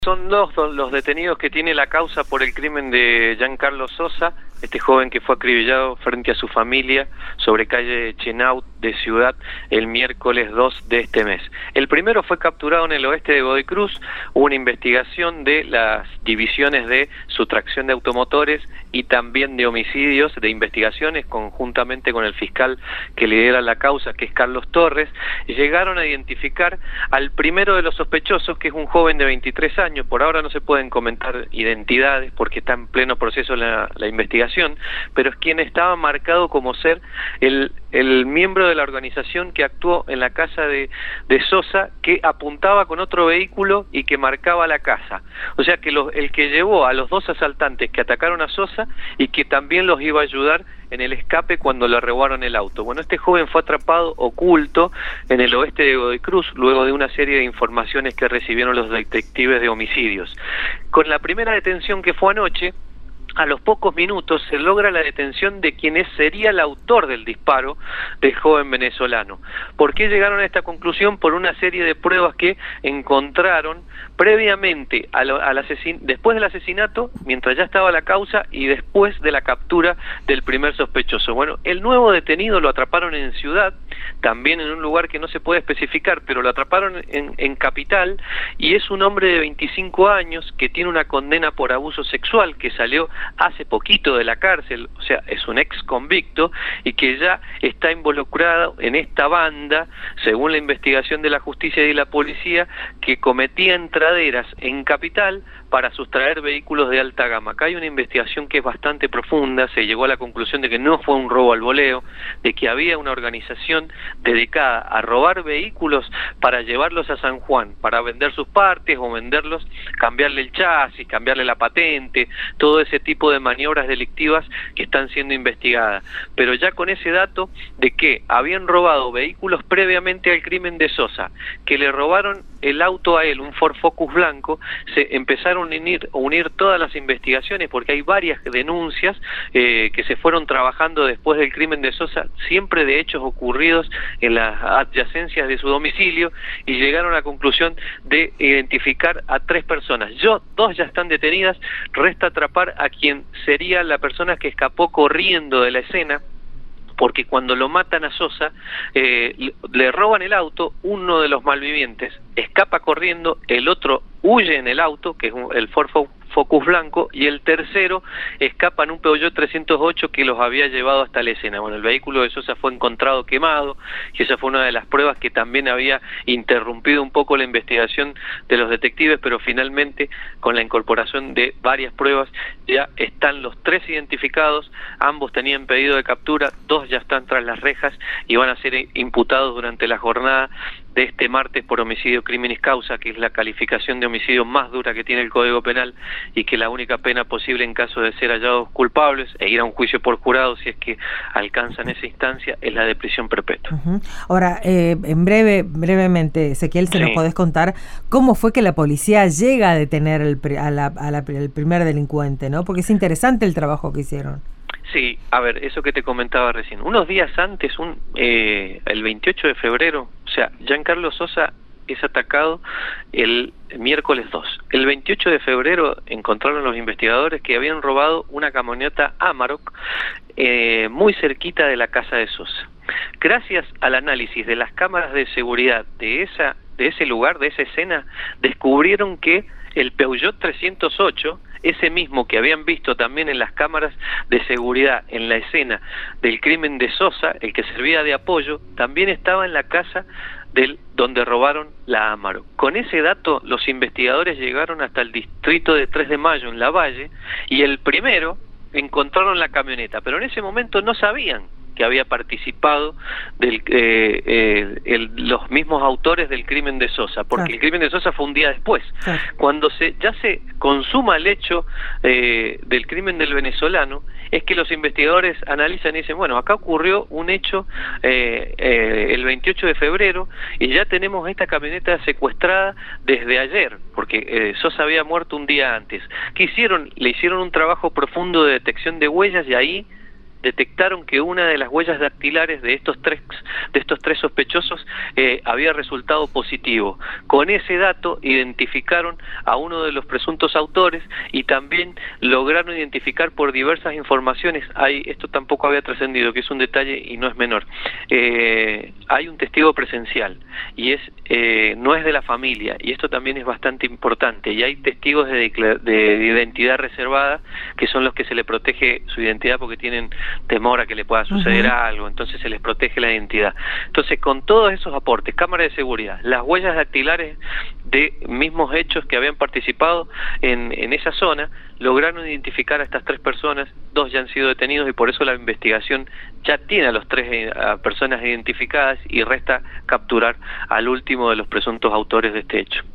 Son dos los detenidos que tiene la causa por el crimen de Giancarlo Sosa, este joven que fue acribillado frente a su familia sobre calle Chenaut de Ciudad el miércoles 2 de este mes. El primero fue capturado en el oeste de Godoy Cruz. Hubo una investigación de las divisiones de sustracción de automotores y también de homicidios, de investigaciones, conjuntamente con el fiscal que lidera la causa, que es Carlos Torres. Llegaron a identificar al primero de los sospechosos, que es un joven de 23 años. Por ahora no se pueden comentar identidades porque está en pleno proceso la investigación, pero es quien estaba marcado como ser el miembro de la organización que actuó en la casa de Sosa, que apuntaba con otro vehículo y que marcaba la casa. O sea que el que llevó a los dos asaltantes que atacaron a Sosa y que también los iba a ayudar en el escape cuando le robaron el auto. Bueno, este joven fue atrapado oculto en el oeste de Godoy Cruz luego de una serie de informaciones que recibieron los detectives de homicidios. Con la primera detención, que fue anoche, a los pocos minutos se logra la detención de quien sería el autor del disparo del joven venezolano. ¿Por qué llegaron a esta conclusión? Por una serie de pruebas que encontraron previamente después del asesinato, mientras ya estaba la causa, y después de la captura del primer sospechoso. Bueno, el nuevo detenido lo atraparon en Ciudad, también en un lugar que no se puede especificar, pero lo atraparon en Capital, y es un hombre de 25 años que tiene una condena por abuso sexual, que salió hace poquito de la cárcel, o sea, es un ex convicto y que ya está involucrado en esta banda, según la investigación de la justicia y la policía, que cometía entraderas en Capital para sustraer vehículos de alta gama. Acá hay una investigación que es bastante profunda. Se llegó a la conclusión de que no fue un robo al voleo, de que había una organización dedicada a robar vehículos para llevarlos a San Juan, para vender sus partes o venderlos, cambiarle el chasis, cambiarle la patente, todo ese tipo de maniobras delictivas que están siendo investigadas. Pero ya con ese dato de que habían robado vehículos previamente al crimen de Sosa, que le robaron el auto a él, un Ford Focus blanco, se empezaron a unir todas las investigaciones, porque hay varias denuncias que se fueron trabajando después del crimen de Sosa, siempre de hechos ocurridos en las adyacencias de su domicilio, y llegaron a la conclusión de identificar a 3 personas. 2 ya están detenidas, resta atrapar a quien sería la persona que escapó corriendo de la escena, porque cuando lo matan a Sosa, le roban el auto, uno de los malvivientes escapa corriendo, el otro huye en el auto, que es el Ford Focus blanco, y el tercero escapa en un Peugeot 308 que los había llevado hasta la escena. Bueno, el vehículo de Sosa fue encontrado quemado, y esa fue una de las pruebas que también había interrumpido un poco la investigación de los detectives, pero finalmente, con la incorporación de varias pruebas, ya están los 3 identificados. Ambos tenían pedido de captura, 2 ya están tras las rejas y van a ser imputados durante la jornada de este martes por homicidio criminis causa, que es la calificación de homicidio más dura que tiene el Código Penal, y que la única pena posible en caso de ser hallados culpables e ir a un juicio por jurado, si es que alcanzan esa instancia, es la de prisión perpetua. Ahora, brevemente, Ezequiel, ¿se nos podés contar cómo fue que la policía llega a detener el primer delincuente, ¿no? Porque es interesante el trabajo que hicieron. Sí, a ver, eso que te comentaba recién. Unos días antes, el 28 de febrero, o sea, Giancarlo Sosa es atacado el miércoles 2. El 28 de febrero encontraron los investigadores que habían robado una camioneta Amarok muy cerquita de la casa de Sosa. Gracias al análisis de las cámaras de seguridad de ese lugar, de esa escena, descubrieron que el Peugeot 308, ese mismo que habían visto también en las cámaras de seguridad en la escena del crimen de Sosa, el que servía de apoyo, también estaba en la casa donde robaron la Amarok. Con ese dato, los investigadores llegaron hasta el distrito de 3 de Mayo, en Lavalle, y el primero encontraron la camioneta, pero en ese momento no sabían que había participado los mismos autores del crimen de Sosa, porque el crimen de Sosa fue un día después. Cuando ya se consuma el hecho del crimen del venezolano, es que los investigadores analizan y dicen, bueno, acá ocurrió un hecho el 28 de febrero y ya tenemos esta camioneta secuestrada desde ayer, porque Sosa había muerto un día antes. ¿Qué hicieron? Le hicieron un trabajo profundo de detección de huellas, y ahí detectaron que una de las huellas dactilares de estos tres sospechosos había resultado positivo. Con ese dato identificaron a uno de los presuntos autores y también lograron identificar por diversas informaciones, esto tampoco había trascendido, que es un detalle y no es menor, hay un testigo presencial y no es de la familia, y esto también es bastante importante, y hay testigos de identidad reservada, que son los que se le protege su identidad porque tienen temor a que le pueda suceder algo, entonces se les protege la identidad. Entonces, con todos esos aportes, cámara de seguridad, las huellas dactilares de mismos hechos que habían participado en esa zona, lograron identificar a estas 3 personas, 2 ya han sido detenidos y por eso la investigación ya tiene a los 3 personas identificadas y resta capturar al último de los presuntos autores de este hecho.